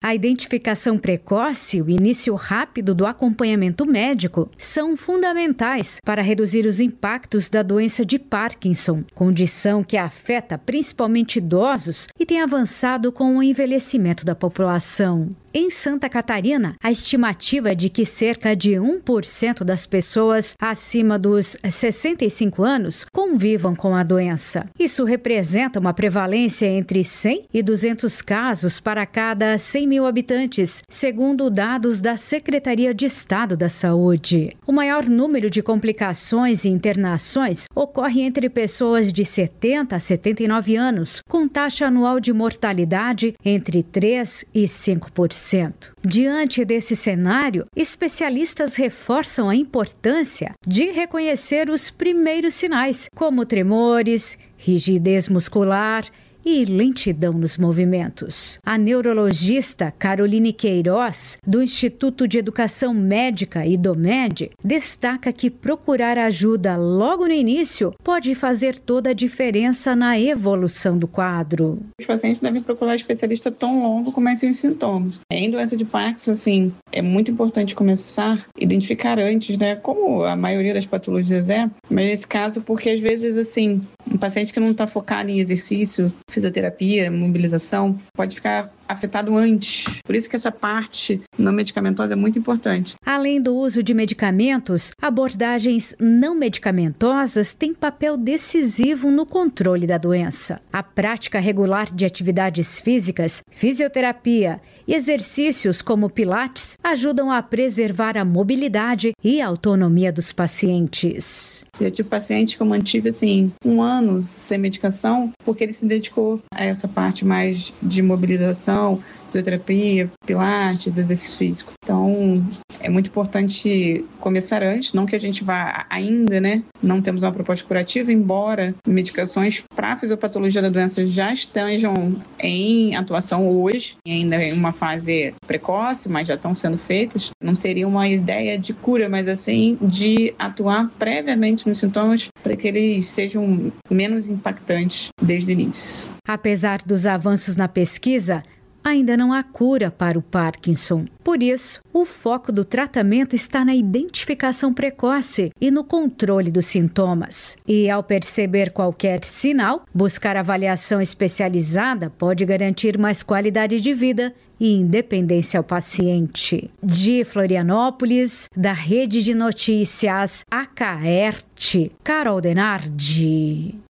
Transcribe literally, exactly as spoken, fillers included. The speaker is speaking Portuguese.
A identificação precoce e o início rápido do acompanhamento médico são fundamentais para reduzir os impactos da doença de Parkinson, condição que afeta principalmente idosos e tem avançado com o envelhecimento da população. Em Santa Catarina, a estimativa é de que cerca de um por cento das pessoas acima dos sessenta e cinco anos convivam com a doença. Isso representa uma prevalência entre cem e duzentos casos para cada cem mil habitantes, segundo dados da Secretaria de Estado da Saúde. O maior número de complicações e internações ocorre entre pessoas de setenta a setenta e nove anos, com taxa anual de mortalidade entre três e cinco por cento. Diante desse cenário, especialistas reforçam a importância de reconhecer os primeiros sinais, como tremores, rigidez muscular e lentidão nos movimentos. A neurologista Caroline Queiroz, do Instituto de Educação Médica IDOMED, destaca que procurar ajuda logo no início pode fazer toda a diferença na evolução do quadro. Os pacientes devem procurar especialista tão logo comecem os sintomas. Em doença de Parkinson, assim, é muito importante começar a identificar antes, né, como a maioria das patologias é, mas nesse caso, porque às vezes, assim, um paciente que não está focado em exercício, fisioterapia, mobilização, pode ficar afetado antes. Por isso que essa parte não medicamentosa é muito importante. Além do uso de medicamentos, abordagens não medicamentosas têm papel decisivo no controle da doença. A prática regular de atividades físicas, fisioterapia e exercícios como pilates ajudam a preservar a mobilidade e a autonomia dos pacientes. Eu tive paciente que eu mantive assim, um ano sem medicação, porque ele se dedicou a essa parte mais de mobilização, fisioterapia, pilates, exercício físico. Então, é muito importante começar antes, não que a gente vá ainda, né? Não temos uma proposta curativa, embora medicações para a fisiopatologia da doença já estejam em atuação hoje, ainda em uma fase precoce, mas já estão sendo feitas. Não seria uma ideia de cura, mas assim, de atuar previamente nos sintomas para que eles sejam menos impactantes desde o início. Apesar dos avanços na pesquisa, ainda não há cura para o Parkinson. Por isso, o foco do tratamento está na identificação precoce e no controle dos sintomas. E ao perceber qualquer sinal, buscar avaliação especializada pode garantir mais qualidade de vida e independência ao paciente. De Florianópolis, da Rede de Notícias A K E R T, Carol Denardi.